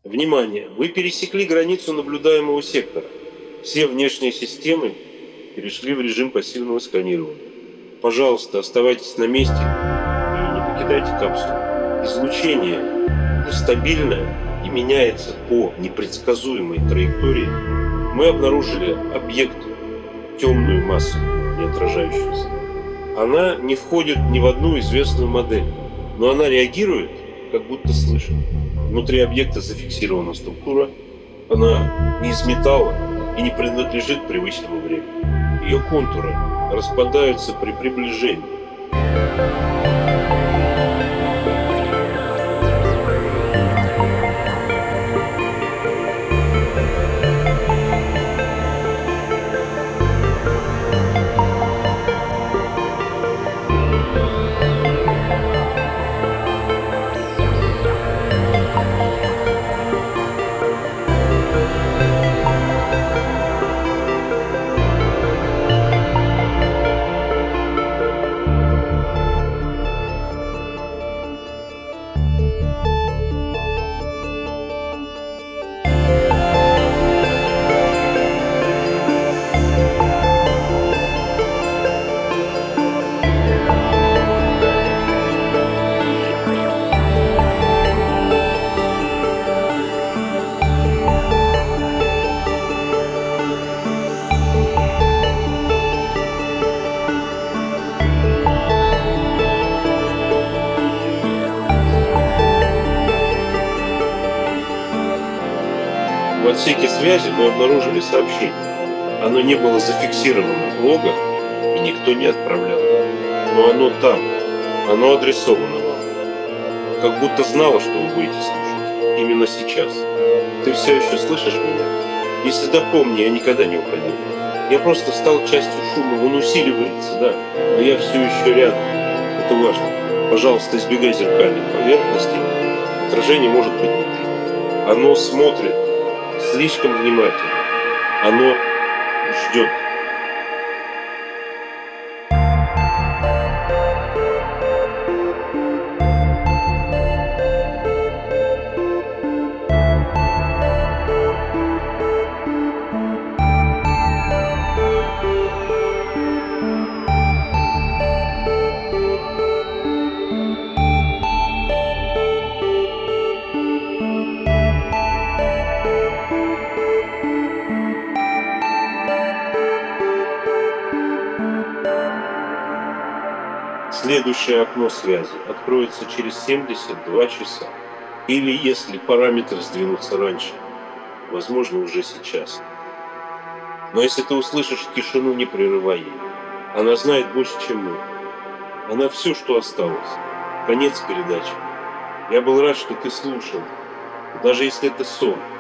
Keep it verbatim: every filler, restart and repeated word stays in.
Внимание! Вы пересекли границу наблюдаемого сектора. Все внешние системы перешли в режим пассивного сканирования. Пожалуйста, оставайтесь на месте и не покидайте капсулу. Излучение нестабильное и меняется по непредсказуемой траектории. Мы обнаружили объект, темную массу, не отражающуюся. Она не входит ни в одну известную модель, но она реагирует, как будто слышит. Внутри объекта зафиксирована структура, она не из металла и не принадлежит привычному времени. Ее контуры распадаются при приближении. В отсеке связи мы обнаружили сообщение. Оно не было зафиксировано в логах и никто не отправлял. Но оно там, оно адресовано вам. Как будто знало, что вы будете слушать. Именно сейчас. Ты все еще слышишь меня? Если да, помни, я никогда не уходил. Я просто стал частью шума, он усиливается, да, но я все еще рядом. Это важно. Пожалуйста, избегай зеркальных поверхностей. Отражение может быть не ты. Оно смотрит слишком внимательно. Оно ждет. Следующее окно связи откроется через семьдесят два часа. Или, если параметры сдвинутся раньше, возможно, уже сейчас. Но если ты услышишь тишину, не прерывай ее. Она знает больше, чем мы. Она все, что осталось. Конец передачи. Я был рад, что ты слушал. Даже если это сон.